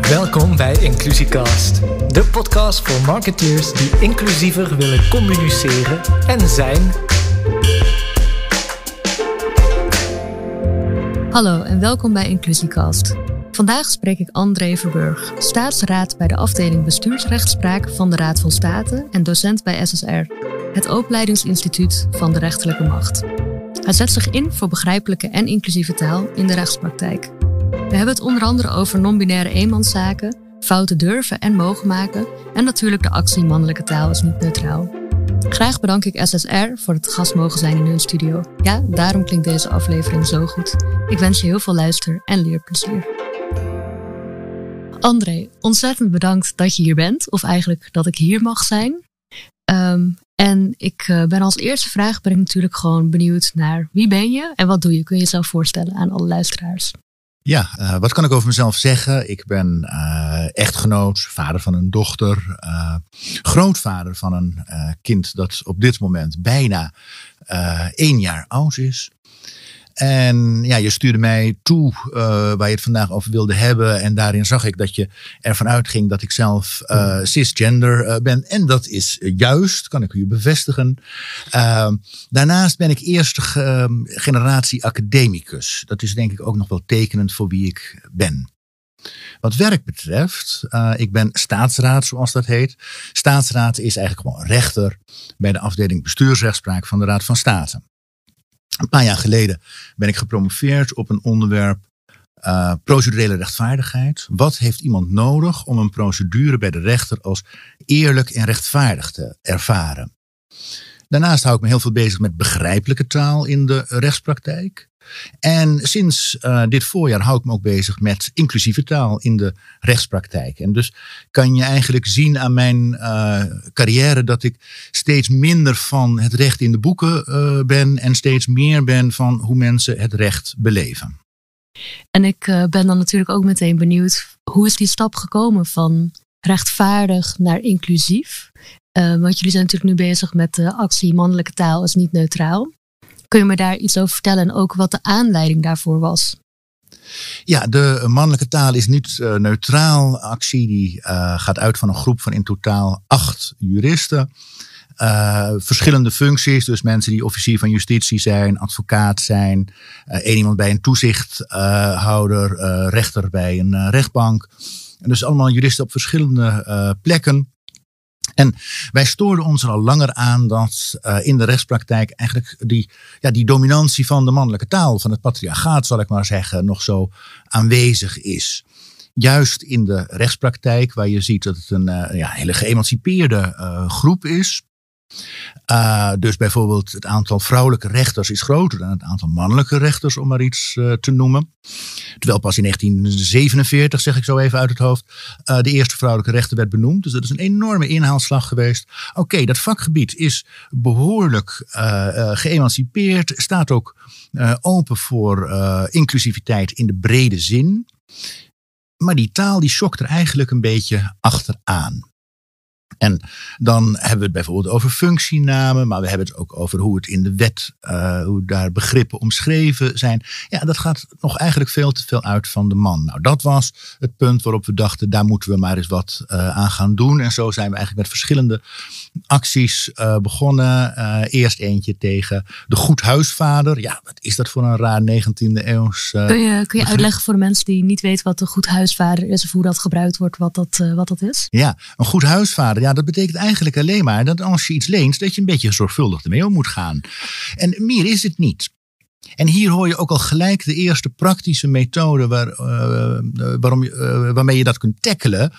Welkom bij Inclusiecast, de podcast voor marketeers die inclusiever willen communiceren en zijn. Hallo en welkom bij Inclusiecast. Vandaag spreek ik André Verburg, staatsraad bij de afdeling bestuursrechtspraak van de Raad van State en docent bij SSR, het opleidingsinstituut van de rechterlijke macht. Hij zet zich in voor begrijpelijke en inclusieve taal in de rechtspraktijk. We hebben het onder andere over non-binaire eenmanszaken, fouten durven en mogen maken en natuurlijk de actie mannelijke taal is niet neutraal. Graag bedank ik SSR voor het gast mogen zijn in hun studio. Ja, daarom klinkt deze aflevering zo goed. Ik wens je heel veel luister- en leerplezier. André, ontzettend bedankt dat je hier bent, of eigenlijk dat ik hier mag zijn. En ik ben als eerste vraag natuurlijk gewoon benieuwd naar wie ben je en wat doe je? Kun je jezelf voorstellen aan alle luisteraars? Ja, wat kan ik over mezelf zeggen? Ik ben echtgenoot, vader van een dochter, grootvader van een kind dat op dit moment bijna 1 jaar oud is. En ja, je stuurde mij toe waar je het vandaag over wilde hebben. En daarin zag ik dat je ervan uitging dat ik zelf cisgender ben. En dat is juist, kan ik u bevestigen. Daarnaast ben ik eerste generatie academicus. Dat is denk ik ook nog wel tekenend voor wie ik ben. Wat werk betreft, ik ben staatsraad zoals dat heet. Staatsraad is eigenlijk gewoon rechter bij de afdeling bestuursrechtspraak van de Raad van State. Een paar jaar geleden ben ik gepromoveerd op een onderwerp procedurele rechtvaardigheid. Wat heeft iemand nodig om een procedure bij de rechter als eerlijk en rechtvaardig te ervaren? Daarnaast hou ik me heel veel bezig met begrijpelijke taal in de rechtspraktijk. En sinds dit voorjaar hou ik me ook bezig met inclusieve taal in de rechtspraktijk. En dus kan je eigenlijk zien aan mijn carrière dat ik steeds minder van het recht in de boeken ben en steeds meer ben van hoe mensen het recht beleven. En ik ben dan natuurlijk ook meteen benieuwd, hoe is die stap gekomen van rechtvaardig naar inclusief? Want jullie zijn natuurlijk nu bezig met de actie mannelijke taal is niet neutraal. Kun je me daar iets over vertellen en ook wat de aanleiding daarvoor was? Ja, de mannelijke taal is niet neutraal. Actie die gaat uit van een groep van in totaal 8 juristen. Verschillende functies, dus mensen die officier van justitie zijn, advocaat zijn, één iemand bij een toezichthouder, rechter bij een rechtbank. En dus allemaal juristen op verschillende plekken. En wij stoorden ons er al langer aan dat in de rechtspraktijk eigenlijk die dominantie van de mannelijke taal, van het patriarchaat zal ik maar zeggen, nog zo aanwezig is. Juist in de rechtspraktijk waar je ziet dat het een hele geëmancipeerde groep is. Dus bijvoorbeeld het aantal vrouwelijke rechters is groter dan het aantal mannelijke rechters, om maar iets te noemen. Terwijl pas in 1947, zeg ik zo even uit het hoofd, de eerste vrouwelijke rechter werd benoemd. Dus dat is een enorme inhaalslag geweest. Oké, dat vakgebied is behoorlijk geëmancipeerd, staat ook open voor inclusiviteit in de brede zin. Maar die taal die schokt er eigenlijk een beetje achteraan. En dan hebben we het bijvoorbeeld over functienamen, maar we hebben het ook over hoe het in de wet, hoe daar begrippen omschreven zijn. Ja, dat gaat nog eigenlijk veel te veel uit van de man. Nou, dat was het punt waarop we dachten, daar moeten we maar eens wat aan gaan doen. En zo zijn we eigenlijk met verschillende acties begonnen. Eerst eentje tegen de goedhuisvader. Ja, wat is dat voor een raar 19e eeuws Kun je uitleggen voor de mensen die niet weten wat de goedhuisvader is of hoe dat gebruikt wordt, wat dat is? Ja, een goedhuisvader. Ja, dat betekent eigenlijk alleen maar dat als je iets leent, dat je een beetje zorgvuldig ermee om moet gaan. En meer is het niet. En hier hoor je ook al gelijk de eerste praktische methode waarmee je dat kunt tackelen.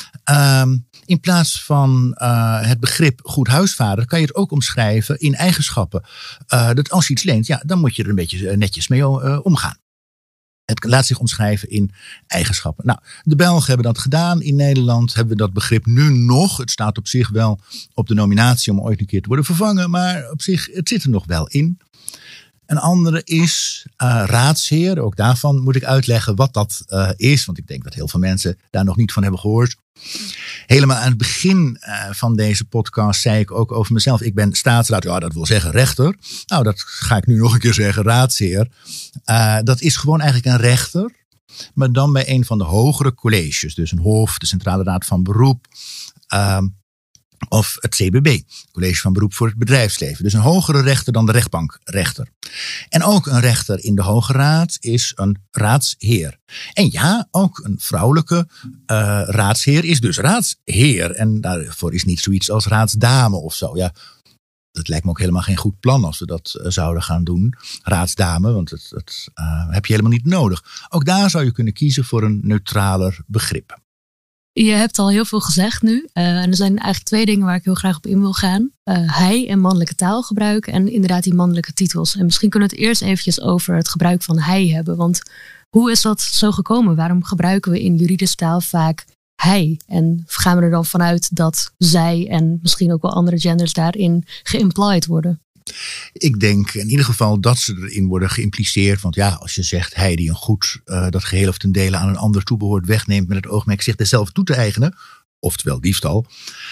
In plaats van het begrip goed huisvader kan je het ook omschrijven in eigenschappen. Dat als je iets leent, ja, dan moet je er een beetje netjes mee omgaan. Het laat zich omschrijven in eigenschappen. Nou, de Belgen hebben dat gedaan. In Nederland hebben we dat begrip nu nog. Het staat op zich wel op de nominatie om ooit een keer te worden vervangen. Maar op zich, het zit er nog wel in. Een andere is raadsheer. Ook daarvan moet ik uitleggen wat dat is. Want ik denk dat heel veel mensen daar nog niet van hebben gehoord. Helemaal aan het begin van deze podcast zei ik ook over mezelf. Ik ben staatsraad, ja, dat wil zeggen rechter. Nou, dat ga ik nu nog een keer zeggen, raadsheer. Dat is gewoon eigenlijk een rechter maar dan bij een van de hogere colleges. Dus een hof, de Centrale Raad van Beroep, of het CBB, College van Beroep voor het Bedrijfsleven. Dus een hogere rechter dan de rechtbankrechter. En ook een rechter in de Hoge Raad is een raadsheer. En ja, ook een vrouwelijke raadsheer is dus raadsheer. En daarvoor is niet zoiets als raadsdame of zo. Ja, dat lijkt me ook helemaal geen goed plan als we dat zouden gaan doen. Raadsdame, want dat heb je helemaal niet nodig. Ook daar zou je kunnen kiezen voor een neutraler begrip. Je hebt al heel veel gezegd nu. En er zijn eigenlijk 2 dingen waar ik heel graag op in wil gaan. Hij en mannelijke taalgebruik en inderdaad die mannelijke titels. En misschien kunnen we het eerst eventjes over het gebruik van hij hebben. Want hoe is dat zo gekomen? Waarom gebruiken we in juridische taal vaak hij? En gaan we er dan vanuit dat zij en misschien ook wel andere genders daarin geïmplied worden? Ik denk in ieder geval dat ze erin worden geïmpliceerd. Want ja, als je zegt hij die een goed dat geheel of ten dele aan een ander toebehoort wegneemt met het oogmerk zich dezelfde toe te eigenen, oftewel diefstal,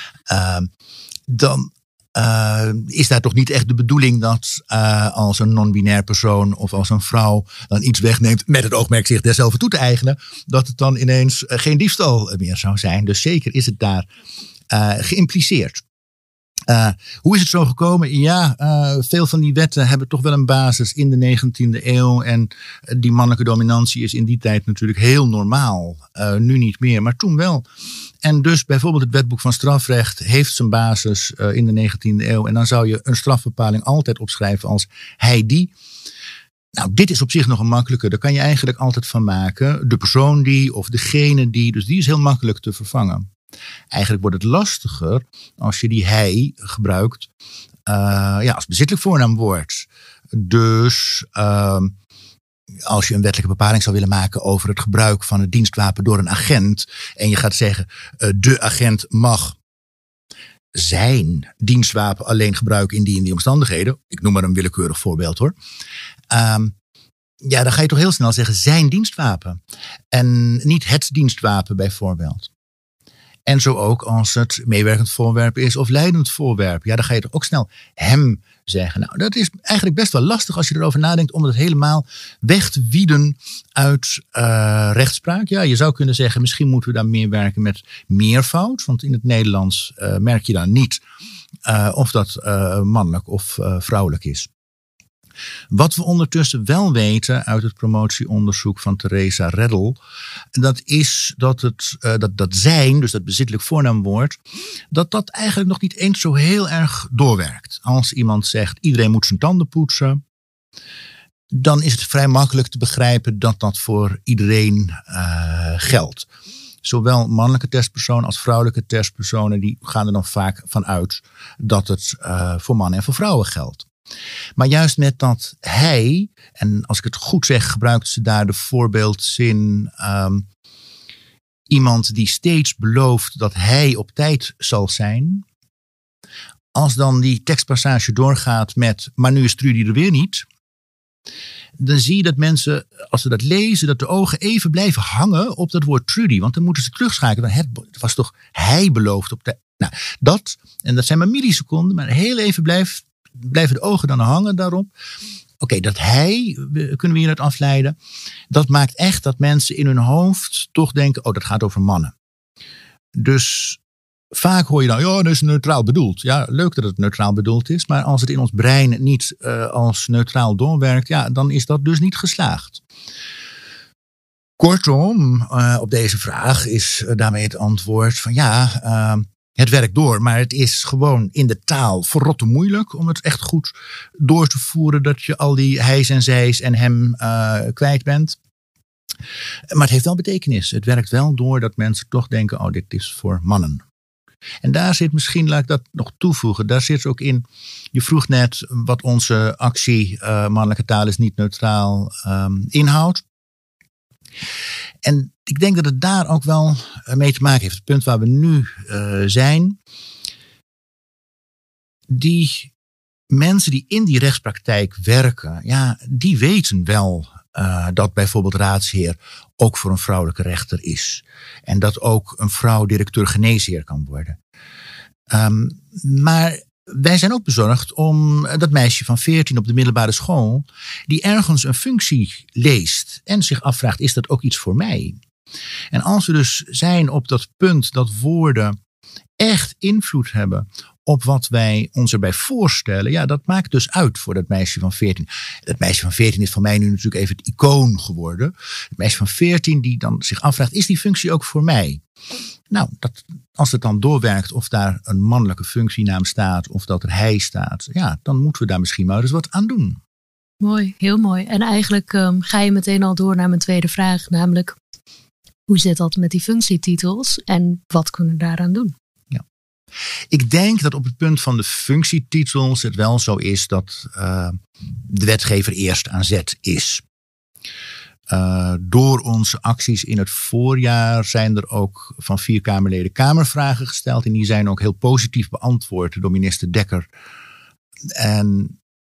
dan is daar toch niet echt de bedoeling dat als een non-binair persoon of als een vrouw dan iets wegneemt met het oogmerk zich dezelfde toe te eigenen, dat het dan ineens geen diefstal meer zou zijn. Dus zeker is het daar geïmpliceerd. Hoe is het zo gekomen? Ja, veel van die wetten hebben toch wel een basis in de 19e eeuw. En die mannelijke dominantie is in die tijd natuurlijk heel normaal. Nu niet meer, maar toen wel. En dus bijvoorbeeld het Wetboek van Strafrecht heeft zijn basis in de 19e eeuw. En dan zou je een strafbepaling altijd opschrijven als hij die. Nou, dit is op zich nog een makkelijke. Daar kan je eigenlijk altijd van maken. De persoon die of degene die. Dus die is heel makkelijk te vervangen. Eigenlijk wordt het lastiger als je die hij gebruikt als bezittelijk voornaamwoord. Dus als je een wettelijke bepaling zou willen maken over het gebruik van het dienstwapen door een agent. En je gaat zeggen, de agent mag zijn dienstwapen alleen gebruiken in die omstandigheden. Ik noem maar een willekeurig voorbeeld hoor. Dan ga je toch heel snel zeggen zijn dienstwapen. En niet het dienstwapen bijvoorbeeld. En zo ook als het meewerkend voorwerp is of leidend voorwerp. Ja, dan ga je toch ook snel hem zeggen. Nou, dat is eigenlijk best wel lastig als je erover nadenkt om het helemaal weg te wieden uit rechtspraak. Ja, je zou kunnen zeggen misschien moeten we daar meer werken met meervoud. Want in het Nederlands merk je dan niet of dat mannelijk of vrouwelijk is. Wat we ondertussen wel weten uit het promotieonderzoek van Theresa Reddel, dat is dat zijn, dus dat bezittelijk voornaamwoord, dat eigenlijk nog niet eens zo heel erg doorwerkt. Als iemand zegt iedereen moet zijn tanden poetsen, dan is het vrij makkelijk te begrijpen dat dat voor iedereen geldt. Zowel mannelijke testpersonen als vrouwelijke testpersonen die gaan er dan vaak van uit dat het voor mannen en voor vrouwen geldt. Maar juist met dat hij, en als ik het goed zeg, gebruikt ze daar de voorbeeldzin iemand die steeds belooft dat hij op tijd zal zijn. Als dan die tekstpassage doorgaat met, maar nu is Trudy er weer niet. Dan zie je dat mensen, als ze dat lezen, dat de ogen even blijven hangen op dat woord Trudy. Want dan moeten ze terugschakelen. Het was toch hij beloofd op tijd. Nou, dat zijn maar milliseconden, maar heel even blijven de ogen dan hangen daarop. Oké, dat hij, kunnen we hieruit afleiden. Dat maakt echt dat mensen in hun hoofd toch denken, dat gaat over mannen. Dus vaak hoor je dan, dat is neutraal bedoeld. Ja, leuk dat het neutraal bedoeld is. Maar als het in ons brein niet als neutraal doorwerkt, dan is dat dus niet geslaagd. Kortom, op deze vraag is daarmee het antwoord van het werkt door, maar het is gewoon in de taal verrotte moeilijk om het echt goed door te voeren dat je al die hij's en zij's en hem kwijt bent. Maar het heeft wel betekenis. Het werkt wel door dat mensen toch denken, dit is voor mannen. En daar zit misschien, laat ik dat nog toevoegen, daar zit ook in, je vroeg net wat onze actie mannelijke taal is niet neutraal inhoudt. En ik denk dat het daar ook wel mee te maken heeft. Het punt waar we nu zijn. Die mensen die in die rechtspraktijk werken, die weten wel dat bijvoorbeeld raadsheer ook voor een vrouwelijke rechter is. En dat ook een vrouw directeur geneesheer kan worden. Maar wij zijn ook bezorgd om dat meisje van 14 op de middelbare school, die ergens een functie leest en zich afvraagt, is dat ook iets voor mij? En als we dus zijn op dat punt dat woorden echt invloed hebben op wat wij ons erbij voorstellen, ja, dat maakt dus uit voor dat meisje van 14. Dat meisje van 14 is voor mij nu natuurlijk even het icoon geworden. Het meisje van 14 die dan zich afvraagt, is die functie ook voor mij? Nou, als het dan doorwerkt of daar een mannelijke functienaam staat of dat er hij staat, ja, dan moeten we daar misschien maar eens wat aan doen. Mooi, heel mooi. En eigenlijk ga je meteen al door naar mijn tweede vraag, namelijk hoe zit dat met die functietitels en wat kunnen we daaraan doen? Ja. Ik denk dat op het punt van de functietitels het wel zo is dat de wetgever eerst aan zet is. Door onze acties in het voorjaar zijn er ook van 4 Kamerleden Kamervragen gesteld. En die zijn ook heel positief beantwoord door minister Dekker. En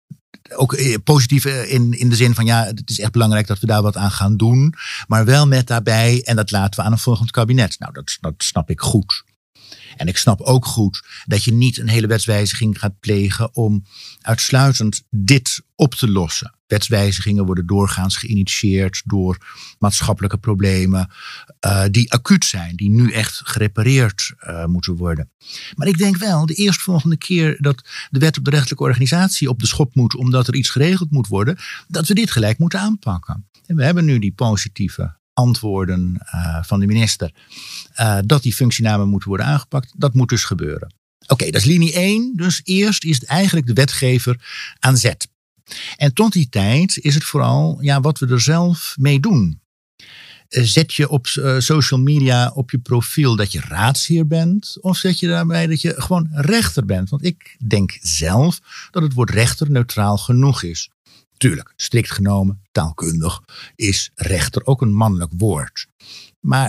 ook positief in de zin van ja, het is echt belangrijk dat we daar wat aan gaan doen. Maar wel met daarbij, en dat laten we aan een volgend kabinet. Nou, dat snap ik goed. En ik snap ook goed dat je niet een hele wetswijziging gaat plegen om uitsluitend dit op te lossen. Wetswijzigingen worden doorgaans geïnitieerd door maatschappelijke problemen die acuut zijn, die nu echt gerepareerd moeten worden. Maar ik denk wel, de eerstvolgende keer dat de wet op de rechterlijke organisatie op de schop moet, omdat er iets geregeld moet worden, dat we dit gelijk moeten aanpakken. En we hebben nu die positieve antwoorden van de minister dat die functienamen moeten worden aangepakt. Dat moet dus gebeuren. Oké, dat is linie 1. Dus eerst is het eigenlijk de wetgever aan zet. En tot die tijd is het vooral wat we er zelf mee doen. Zet je op social media op je profiel dat je raadsheer bent? Of zet je daarbij dat je gewoon rechter bent? Want ik denk zelf dat het woord rechter neutraal genoeg is. Tuurlijk, strikt genomen, taalkundig, is rechter ook een mannelijk woord. Maar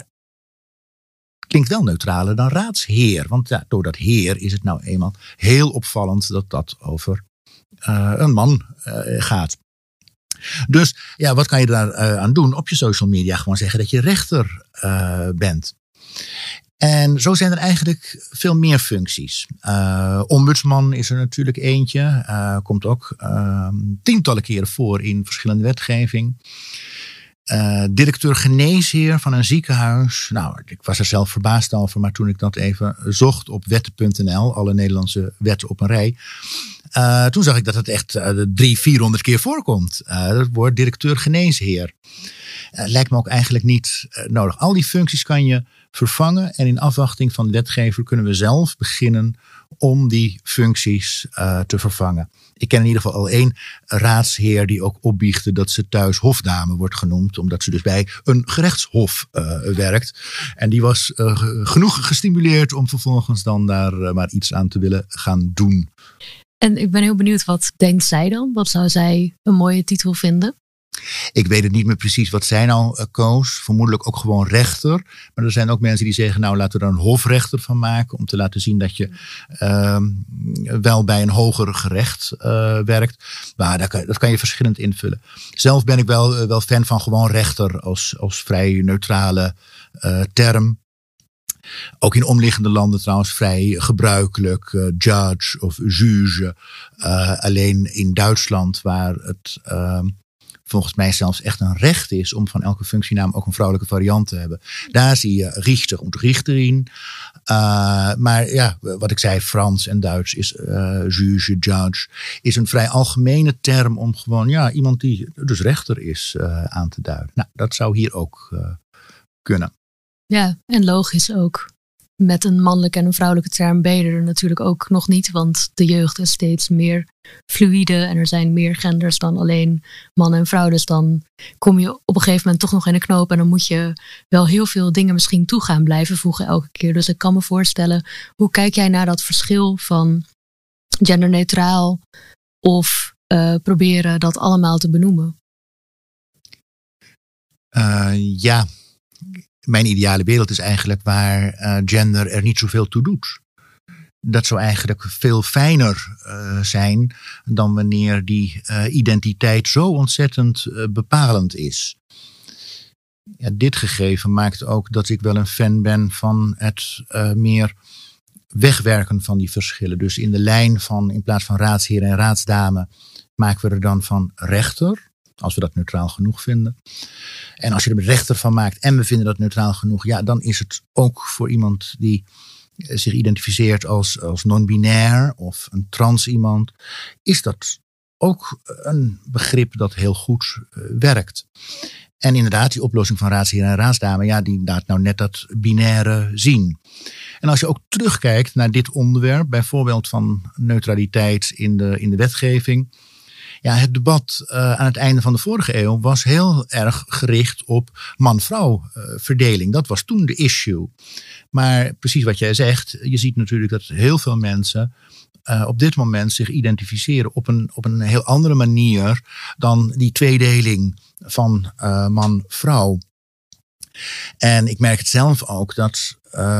klinkt wel neutraler dan raadsheer. Want ja, door dat heer is het nou eenmaal heel opvallend dat dat over een man gaat. Dus ja, wat kan je daar aan doen? Op je social media gewoon zeggen dat je rechter bent. En zo zijn er eigenlijk veel meer functies. Ombudsman is er natuurlijk eentje. Komt ook tientallen keren voor in verschillende wetgeving. Directeur geneesheer van een ziekenhuis. Nou, ik was er zelf verbaasd over, maar toen ik dat even zocht op wetten.nl, alle Nederlandse wetten op een rij, toen zag ik dat het echt 300-400 keer voorkomt. Het woord directeur geneesheer. Lijkt me ook eigenlijk niet nodig. Al die functies kan je vervangen en in afwachting van de wetgever kunnen we zelf beginnen om die functies te vervangen. Ik ken in ieder geval al 1 raadsheer die ook opbiechte dat ze thuis hofdame wordt genoemd, omdat ze dus bij een gerechtshof werkt. En die was genoeg gestimuleerd om vervolgens dan daar maar iets aan te willen gaan doen. En ik ben heel benieuwd, wat denkt zij dan? Wat zou zij een mooie titel vinden? Ik weet het niet meer precies wat zij nou koos. Vermoedelijk ook gewoon rechter. Maar er zijn ook mensen die zeggen, nou laten we er een hofrechter van maken. Om te laten zien dat je wel bij een hoger gerecht werkt. Maar dat kan je verschillend invullen. Zelf ben ik wel fan van gewoon rechter als vrij neutrale term. Ook in omliggende landen trouwens vrij gebruikelijk. Judge of juge. Alleen in Duitsland waar het volgens mij zelfs echt een recht is om van elke functienaam ook een vrouwelijke variant te hebben. Daar zie je Richter und Richterin. Maar ja, wat ik zei, Frans en Duits is juge, judge, is een vrij algemene term om gewoon iemand die dus rechter is aan te duiden. Nou, dat zou hier ook kunnen. Ja, en logisch ook. Met een mannelijke en een vrouwelijke term ben je er natuurlijk ook nog niet. Want de jeugd is steeds meer fluïde en er zijn meer genders dan alleen man en vrouw. Dus dan kom je op een gegeven moment toch nog in een knoop. En dan moet je wel heel veel dingen misschien toe gaan blijven voegen elke keer. Dus ik kan me voorstellen, hoe kijk jij naar dat verschil van genderneutraal of proberen dat allemaal te benoemen? Ja. Mijn ideale wereld is eigenlijk waar gender er niet zoveel toe doet. Dat zou eigenlijk veel fijner zijn dan wanneer die identiteit zo ontzettend bepalend is. Ja, dit gegeven maakt ook dat ik wel een fan ben van het meer wegwerken van die verschillen. Dus in de lijn van, in plaats van raadsheer en raadsdame, maken we er dan van rechter. Als we dat neutraal genoeg vinden. En als je er een rechter van maakt en we vinden dat neutraal genoeg, ja, dan is het ook voor iemand die zich identificeert als non-binair of een trans iemand, is dat ook een begrip dat heel goed werkt. En inderdaad, die oplossing van raadsheer en raadsdame, ja, die laat nou net dat binaire zien. En als je ook terugkijkt naar dit onderwerp, bijvoorbeeld van neutraliteit in de wetgeving. Ja, het debat aan het einde van de vorige eeuw was heel erg gericht op man-vrouw verdeling. Dat was toen de issue. Maar precies wat jij zegt, je ziet natuurlijk dat heel veel mensen op dit moment zich identificeren op een heel andere manier dan die tweedeling van man-vrouw. En ik merk het zelf ook dat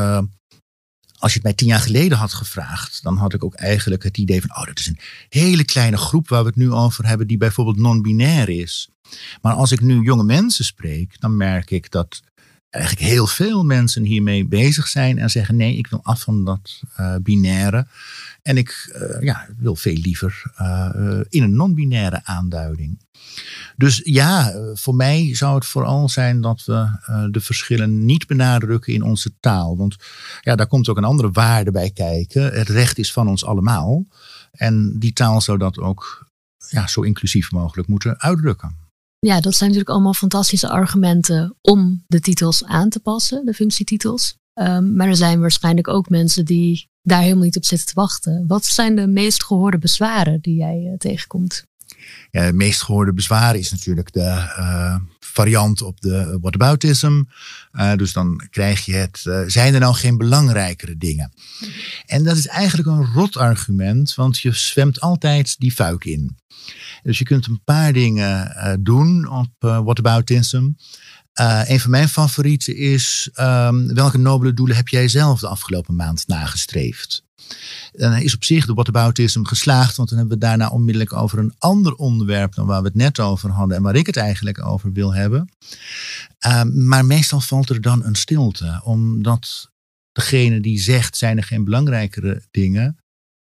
als je het mij 10 jaar geleden had gevraagd, dan had ik ook eigenlijk het idee van, dat is een hele kleine groep waar we het nu over hebben, die bijvoorbeeld non-binair is. Maar als ik nu jonge mensen spreek, dan merk ik dat eigenlijk heel veel mensen hiermee bezig zijn en zeggen, nee, ik wil af van dat binaire. En ik wil veel liever in een non-binaire aanduiding. Dus ja, voor mij zou het vooral zijn dat we de verschillen niet benadrukken in onze taal. Want ja, daar komt ook een andere waarde bij kijken. Het recht is van ons allemaal. En die taal zou dat ook zo inclusief mogelijk moeten uitdrukken. Ja, dat zijn natuurlijk allemaal fantastische argumenten om de titels aan te passen, de functietitels. Maar er zijn waarschijnlijk ook mensen die daar helemaal niet op zitten te wachten. Wat zijn de meest gehoorde bezwaren die jij tegenkomt? Ja, het meest gehoorde bezwaar is natuurlijk de variant op de whataboutism. Dus dan krijg je het, zijn er nou geen belangrijkere dingen? En dat is eigenlijk een rot argument, want je zwemt altijd die fuik in. Dus je kunt een paar dingen doen op whataboutism. Een van mijn favorieten is, welke nobele doelen heb jij zelf de afgelopen maand nagestreefd? Dan is op zich de whataboutism geslaagd, want dan hebben we daarna onmiddellijk over een ander onderwerp dan waar we het net over hadden en waar ik het eigenlijk over wil hebben. Maar meestal valt er dan een stilte, omdat degene die zegt, zijn er geen belangrijkere dingen.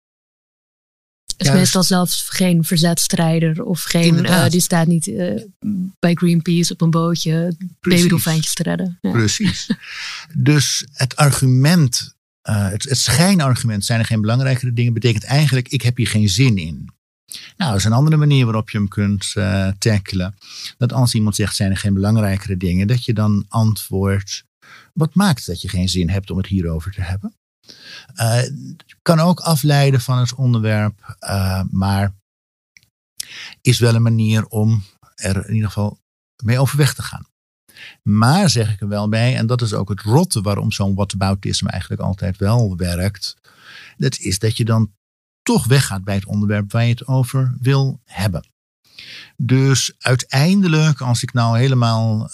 Het is meestal zelfs geen verzetstrijder of geen, die staat niet bij Greenpeace op een bootje babydolfijntjes te redden. Ja. Precies. Dus het argument, het schijnargument, zijn er geen belangrijkere dingen, betekent eigenlijk, ik heb hier geen zin in. Nou, dat is een andere manier waarop je hem kunt tackelen. Dat als iemand zegt, zijn er geen belangrijkere dingen, dat je dan antwoordt, wat maakt dat je geen zin hebt om het hierover te hebben? Kan ook afleiden van het onderwerp, maar is wel een manier om er in ieder geval mee overweg te gaan. Maar zeg ik er wel bij, en dat is ook het rotte waarom zo'n whataboutism eigenlijk altijd wel werkt, dat is dat je dan toch weggaat bij het onderwerp waar je het over wil hebben. Dus uiteindelijk, als ik nou helemaal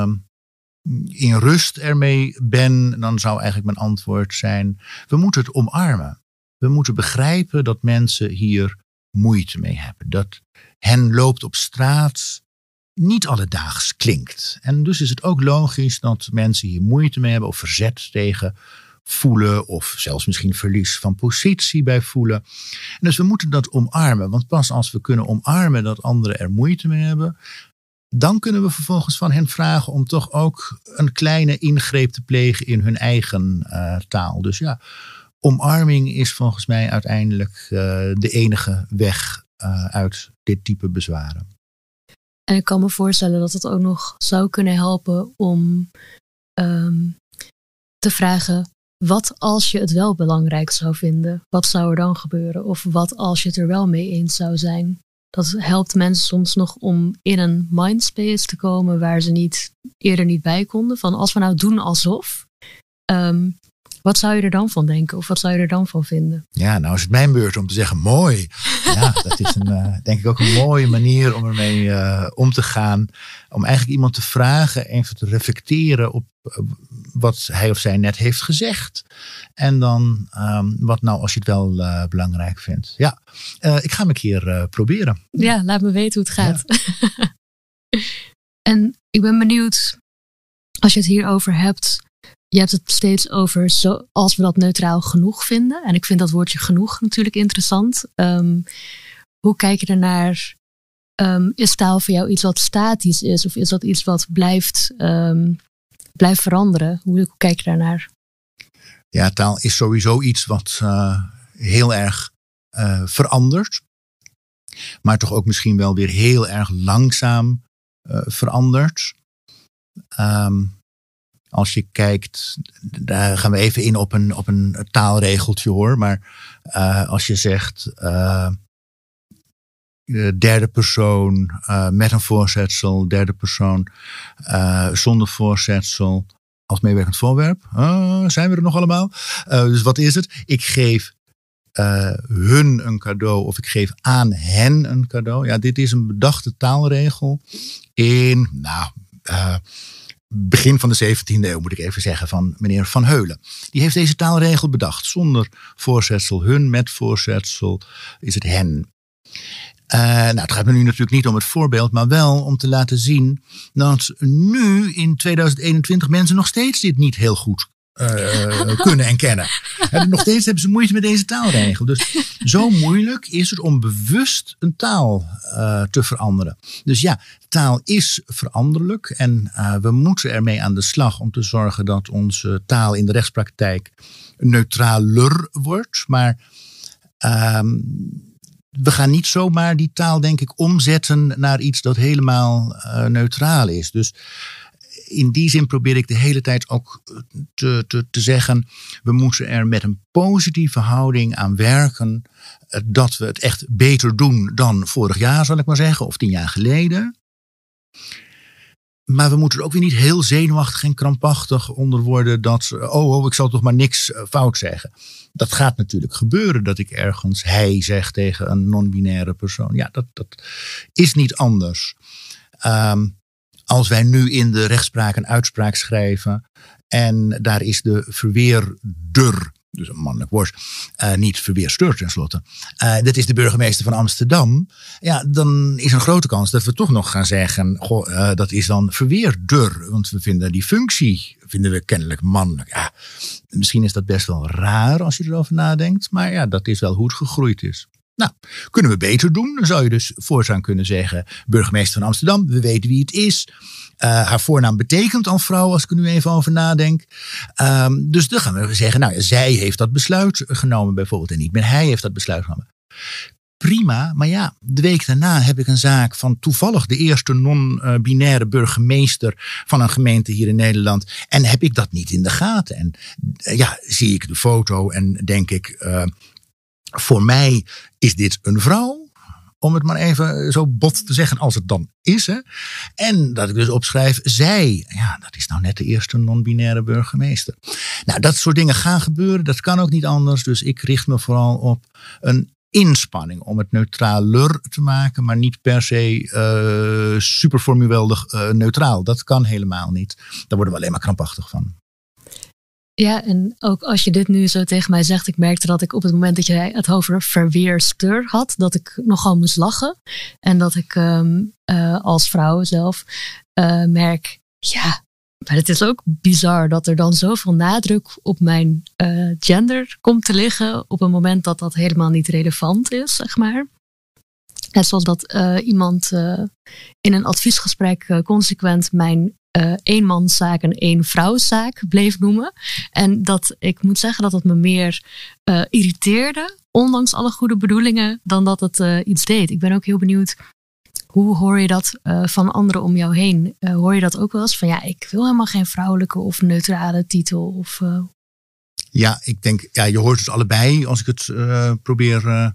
in rust ermee ben, dan zou eigenlijk mijn antwoord zijn, we moeten het omarmen. We moeten begrijpen dat mensen hier moeite mee hebben. Dat hen loopt op straat niet alledaags klinkt. En dus is het ook logisch dat mensen hier moeite mee hebben of verzet tegen voelen of zelfs misschien verlies van positie bij voelen. En dus we moeten dat omarmen, want pas als we kunnen omarmen dat anderen er moeite mee hebben, dan kunnen we vervolgens van hen vragen om toch ook een kleine ingreep te plegen in hun eigen taal. Dus ja, omarming is volgens mij uiteindelijk de enige weg uit dit type bezwaren. En ik kan me voorstellen dat het ook nog zou kunnen helpen om te vragen, wat als je het wel belangrijk zou vinden? Wat zou er dan gebeuren? Of wat als je het er wel mee eens zou zijn? Dat helpt mensen soms nog om in een mindspace te komen waar ze eerder niet bij konden. Van als we nou doen alsof, wat zou je er dan van denken? Of wat zou je er dan van vinden? Ja, nou is het mijn beurt om te zeggen mooi. Ja, dat is denk ik ook een mooie manier om ermee om te gaan. Om eigenlijk iemand te vragen, even te reflecteren op wat hij of zij net heeft gezegd. En dan wat nou als je het wel belangrijk vindt. Ja, ik ga hem een keer proberen. Ja, laat me weten hoe het gaat. Ja. En ik ben benieuwd, als je het hierover hebt, Je hebt het steeds over als we dat neutraal genoeg vinden. En ik vind dat woordje genoeg natuurlijk interessant. Hoe kijk je ernaar? Is taal voor jou iets wat statisch is? Of is dat iets wat blijft veranderen? Hoe kijk je daarnaar? Ja, taal is sowieso iets wat heel erg verandert. Maar toch ook misschien wel weer heel erg langzaam verandert. Als je kijkt, daar gaan we even in op een taalregeltje hoor. Maar als je zegt derde persoon met een voorzetsel, derde persoon zonder voorzetsel als meewerkend voorwerp. Zijn we er nog allemaal? Dus wat is het? Ik geef hun een cadeau of ik geef aan hen een cadeau. Ja, dit is een bedachte taalregel in begin van de 17e eeuw, moet ik even zeggen, van meneer Van Heulen. Die heeft deze taalregel bedacht. Zonder voorzetsel hun, met voorzetsel is het hen. Het gaat me nu natuurlijk niet om het voorbeeld, maar wel om te laten zien dat nu in 2021 mensen nog steeds dit niet heel goed kunnen en kennen. En nog steeds hebben ze moeite met deze taalregel. Dus zo moeilijk is het om bewust een taal te veranderen. Dus ja, taal is veranderlijk en we moeten ermee aan de slag om te zorgen dat onze taal in de rechtspraktijk neutraler wordt. Maar we gaan niet zomaar die taal, denk ik, omzetten naar iets dat helemaal neutraal is. Dus in die zin probeer ik de hele tijd ook te zeggen, we moeten er met een positieve houding aan werken, dat we het echt beter doen dan vorig jaar, zal ik maar zeggen, of 10 jaar geleden. Maar we moeten er ook weer niet heel zenuwachtig en krampachtig onder worden dat, ik zal toch maar niks fout zeggen. Dat gaat natuurlijk gebeuren, dat ik ergens hij zeg tegen een non-binaire persoon. Ja, dat is niet anders. Als wij nu in de rechtspraak een uitspraak schrijven en daar is de verweerder, dus een mannelijk woord, niet verweerster tenslotte. Dat is de burgemeester van Amsterdam. Ja, dan is een grote kans dat we toch nog gaan zeggen, dat is dan verweerder. Want we vinden die functie, kennelijk mannelijk. Ja, misschien is dat best wel raar als je erover nadenkt. Maar ja, dat is wel hoe het gegroeid is. Nou, kunnen we beter doen? Dan zou je dus voortaan kunnen zeggen, burgemeester van Amsterdam, we weten wie het is. Haar voornaam betekent al vrouw, als ik er nu even over nadenk. Dus dan gaan we zeggen, zij heeft dat besluit genomen bijvoorbeeld en niet meer hij heeft dat besluit genomen. Prima, maar ja, de week daarna heb ik een zaak van toevallig de eerste non-binaire burgemeester van een gemeente hier in Nederland. En heb ik dat niet in de gaten. En zie ik de foto en denk ik, voor mij is dit een vrouw. Om het maar even zo bot te zeggen als het dan is. Hè. En dat ik dus opschrijf, zij. Ja, dat is nou net de eerste non-binaire burgemeester. Nou, dat soort dingen gaan gebeuren. Dat kan ook niet anders. Dus ik richt me vooral op een inspanning om het neutraler te maken. Maar niet per se superformuweldig neutraal. Dat kan helemaal niet. Daar worden we alleen maar krampachtig van. Ja, en ook als je dit nu zo tegen mij zegt, ik merkte dat ik op het moment dat jij het over verweerster had, dat ik nogal moest lachen. En dat ik als vrouw zelf merk, ja, maar het is ook bizar dat er dan zoveel nadruk op mijn gender komt te liggen op een moment dat dat helemaal niet relevant is, zeg maar. Net zoals dat iemand in een adviesgesprek consequent mijn eenmanszaak en eenvrouwszaak bleef noemen. En dat ik moet zeggen dat het me meer irriteerde, ondanks alle goede bedoelingen, dan dat het iets deed. Ik ben ook heel benieuwd, hoe hoor je dat van anderen om jou heen? Hoor je dat ook wel eens van, ja, ik wil helemaal geen vrouwelijke of neutrale titel? Of, Ja, ik denk, je hoort het allebei. Als ik het probeer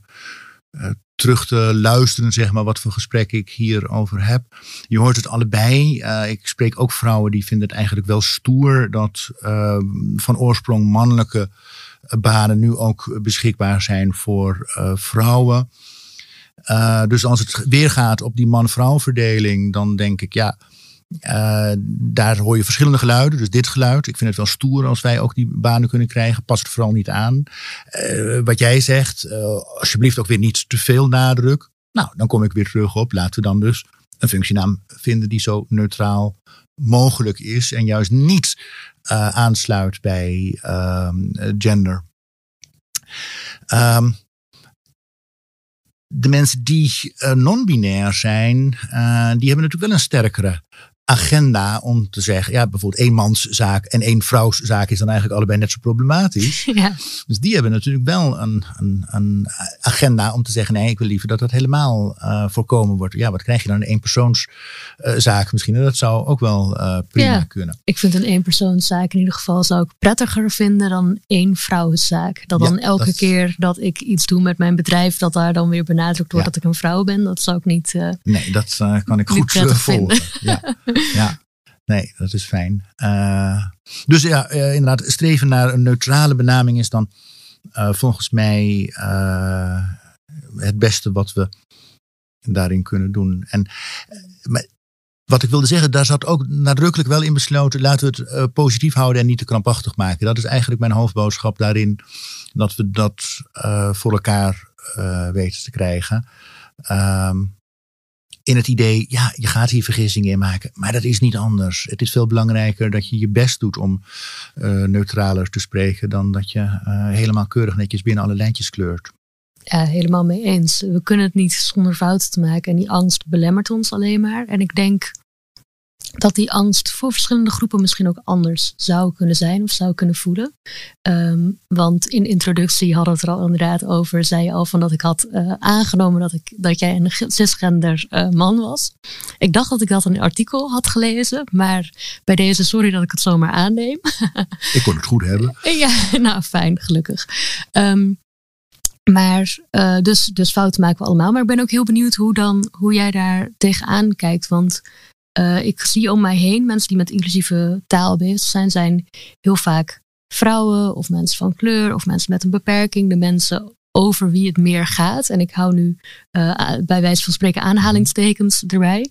terug te luisteren, zeg maar, wat voor gesprekken ik hierover heb. Je hoort het allebei. Ik spreek ook vrouwen die vinden het eigenlijk wel stoer dat van oorsprong mannelijke banen nu ook beschikbaar zijn voor vrouwen. Dus als het weer gaat op die man-vrouw verdeling, dan denk ik, daar hoor je verschillende geluiden. Dus dit geluid, ik vind het wel stoer als wij ook die banen kunnen krijgen. Pas het vooral niet aan. Wat jij zegt, alsjeblieft ook weer niet te veel nadruk. Nou, dan kom ik weer terug op. Laten we dan dus een functienaam vinden die zo neutraal mogelijk is. En juist niet aansluit bij gender. De mensen die non-binair zijn, die hebben natuurlijk wel een sterkere agenda om te zeggen, ja, bijvoorbeeld 1 manszaak en 1 vrouwszaak is dan eigenlijk allebei net zo problematisch. Ja. Dus die hebben natuurlijk wel een agenda om te zeggen, nee, ik wil liever dat dat helemaal voorkomen wordt. Ja, wat krijg je dan? Een eenpersoonszaak misschien? Dat zou ook wel prima kunnen. Ik vind een eenpersoonszaak in ieder geval zou ik prettiger vinden dan 1 vrouwenszaak. Dat dan elke keer dat ik iets doe met mijn bedrijf, dat daar dan weer benadrukt wordt dat ik een vrouw ben. Dat zou ik niet nee, dat kan ik goed volgen. Ja. Ja, nee, dat is fijn. Dus ja, inderdaad, streven naar een neutrale benaming is dan volgens mij het beste wat we daarin kunnen doen. En wat ik wilde zeggen, daar zat ook nadrukkelijk wel in besloten, laten we het positief houden en niet te krampachtig maken. Dat is eigenlijk mijn hoofdboodschap daarin, dat we dat voor elkaar weten te krijgen. In het idee, ja, je gaat hier vergissingen in maken. Maar dat is niet anders. Het is veel belangrijker dat je je best doet om neutraler te spreken dan dat je helemaal keurig netjes binnen alle lijntjes kleurt. Ja, helemaal mee eens. We kunnen het niet zonder fouten te maken. En die angst belemmert ons alleen maar. En ik denk dat die angst voor verschillende groepen misschien ook anders zou kunnen zijn of zou kunnen voelen. Want in introductie hadden we het er al inderdaad over, zei je al van dat ik had aangenomen dat jij een cisgender man was. Ik dacht dat ik dat in een artikel had gelezen, maar bij deze, sorry dat ik het zomaar aanneem. Ik kon het goed hebben. Ja, nou fijn, gelukkig. Maar dus fouten maken we allemaal. Maar ik ben ook heel benieuwd hoe jij daar tegenaan kijkt. Want ik zie om mij heen mensen die met inclusieve taal bezig zijn heel vaak vrouwen of mensen van kleur of mensen met een beperking. De mensen over wie het meer gaat. En ik hou nu bij wijze van spreken aanhalingstekens erbij.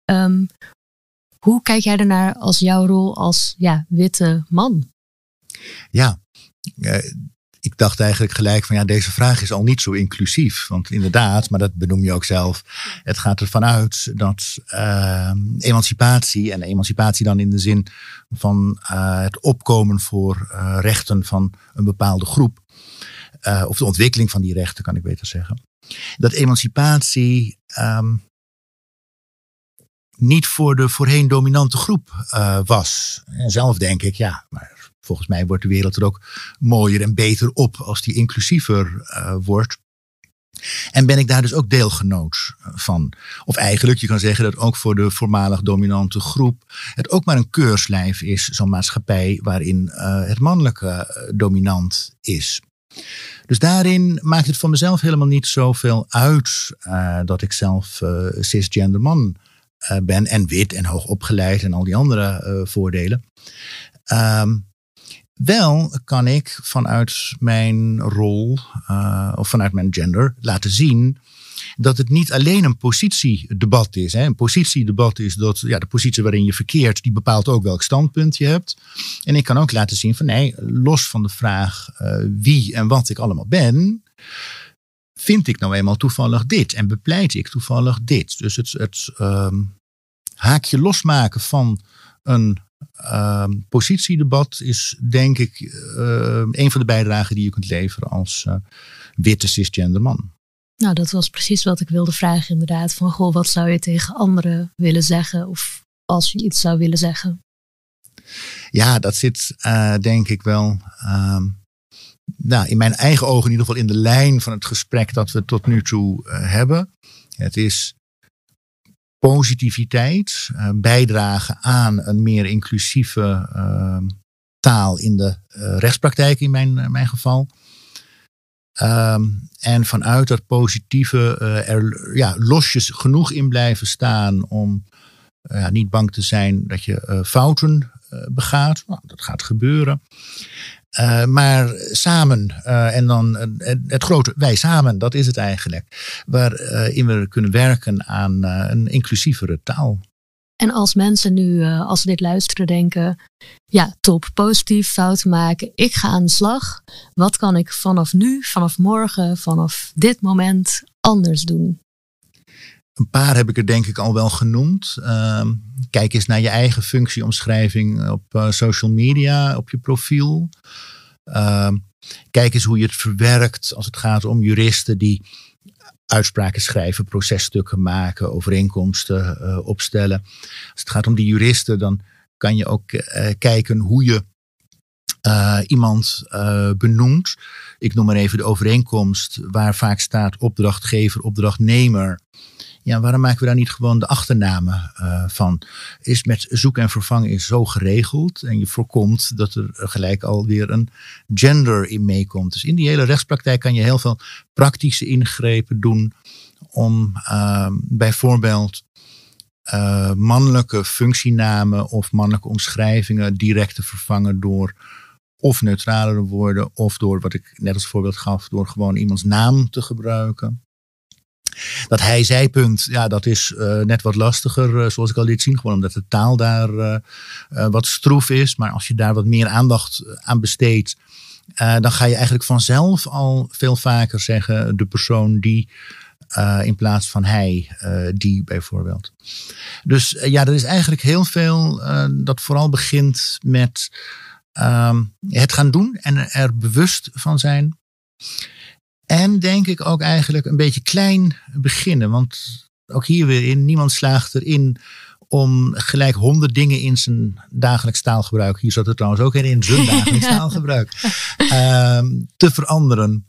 Hoe kijk jij ernaar als jouw rol als witte man? Ja, ik dacht eigenlijk gelijk van deze vraag is al niet zo inclusief. Want inderdaad, maar dat benoem je ook zelf. Het gaat ervan uit dat emancipatie, en emancipatie dan in de zin van het opkomen voor rechten van een bepaalde groep. Of de ontwikkeling van die rechten, kan ik beter zeggen. Dat emancipatie niet voor de voorheen dominante groep was. En zelf denk ik, maar volgens mij wordt de wereld er ook mooier en beter op als die inclusiever wordt. En ben ik daar dus ook deelgenoot van. Of eigenlijk, je kan zeggen dat ook voor de voormalig dominante groep het ook maar een keurslijf is, zo'n maatschappij waarin het mannelijke dominant is. Dus daarin maakt het voor mezelf helemaal niet zoveel uit dat ik zelf cisgender man ben en wit en hoog opgeleid en al die andere voordelen. Wel kan ik vanuit mijn rol of vanuit mijn gender laten zien dat het niet alleen een positiedebat is. Een positiedebat is dat de positie waarin je verkeert, die bepaalt ook welk standpunt je hebt. En ik kan ook laten zien van nee, los van de vraag wie en wat ik allemaal ben, vind ik nou eenmaal toevallig dit en bepleit ik toevallig dit. Dus het haakje losmaken van een positiedebat is denk ik een van de bijdragen die je kunt leveren als witte cisgender man. Nou, dat was precies wat ik wilde vragen inderdaad. Van goh, wat zou je tegen anderen willen zeggen? Of als je iets zou willen zeggen? Ja, dat zit denk ik wel in mijn eigen ogen in ieder geval in de lijn van het gesprek dat we tot nu toe hebben. Het is positiviteit, bijdragen aan een meer inclusieve taal in de rechtspraktijk in mijn geval. En vanuit dat positieve er losjes genoeg in blijven staan om niet bang te zijn dat je fouten begaat. Nou, dat gaat gebeuren. Maar samen, en dan het grote wij samen, dat is het eigenlijk. Waarin we kunnen werken aan een inclusievere taal. En als mensen nu, als ze dit luisteren, denken, top, positief, fouten maken, ik ga aan de slag. Wat kan ik vanaf nu, vanaf morgen, vanaf dit moment anders doen? Een paar heb ik er denk ik al wel genoemd. Kijk eens naar je eigen functieomschrijving op social media, op je profiel. Kijk eens hoe je het verwerkt als het gaat om juristen die uitspraken schrijven, processtukken maken, overeenkomsten opstellen. Als het gaat om die juristen, dan kan je ook kijken hoe je iemand benoemt. Ik noem maar even de overeenkomst waar vaak staat opdrachtgever, opdrachtnemer. Ja, waarom maken we daar niet gewoon de achternamen van? Is met zoek en vervangen is zo geregeld. En je voorkomt dat er gelijk alweer een gender in meekomt. Dus in die hele rechtspraktijk kan je heel veel praktische ingrepen doen om bijvoorbeeld mannelijke functienamen of mannelijke omschrijvingen direct te vervangen door of neutralere woorden of door, wat ik net als voorbeeld gaf, door gewoon iemands naam te gebruiken. Dat hij-zij-punt, ja, dat is net wat lastiger, zoals ik al liet zien. Gewoon omdat de taal daar wat stroef is. Maar als je daar wat meer aandacht aan besteedt, dan ga je eigenlijk vanzelf al veel vaker zeggen de persoon die, in plaats van hij, die bijvoorbeeld. Dus ja, er is eigenlijk heel veel dat vooral begint met het gaan doen en er bewust van zijn. En denk ik ook eigenlijk een beetje klein beginnen. Want ook hier weer in, niemand slaagt erin om gelijk 100 dingen in zijn dagelijks taalgebruik, hier zat er trouwens ook in zijn dagelijks taalgebruik, te veranderen.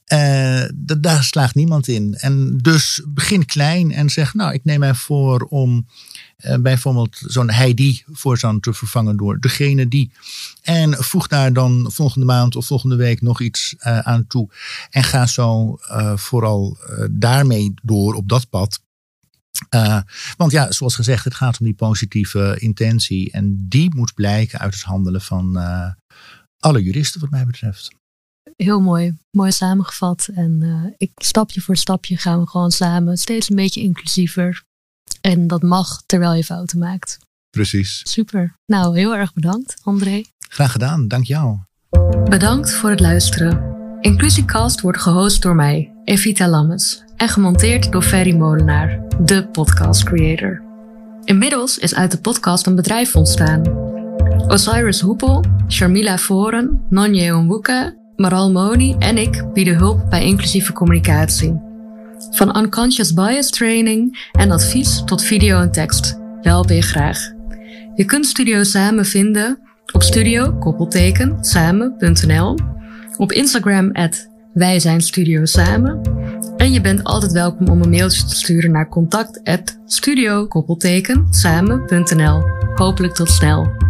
Daar slaagt niemand in. En dus begin klein en zeg, nou, ik neem mij voor om bijvoorbeeld zo'n hij die voortaan te vervangen door degene die. En voeg daar dan volgende maand of volgende week nog iets aan toe. En ga zo vooral daarmee door op dat pad. Want ja, zoals gezegd, het gaat om die positieve intentie. En die moet blijken uit het handelen van alle juristen wat mij betreft. Heel mooi. Mooi samengevat. En stapje voor stapje gaan we gewoon samen steeds een beetje inclusiever. En dat mag terwijl je fouten maakt. Precies. Super. Nou, heel erg bedankt, André. Graag gedaan. Dank jou. Bedankt voor het luisteren. Inclusiecast wordt gehost door mij, Evita Lammes. En gemonteerd door Ferry Molenaar, de podcast creator. Inmiddels is uit de podcast een bedrijf ontstaan. Osiris Hoepel, Sharmila Voren, Nonye Onwuka, Maral Moni en ik bieden hulp bij inclusieve communicatie. Van unconscious bias training en advies tot video en tekst. We helpen je graag. Je kunt Studio Samen vinden op studio-samen.nl, op Instagram @wijzijnstudiosamen en je bent altijd welkom om een mailtje te sturen naar contact@studio-samen.nl. Hopelijk tot snel.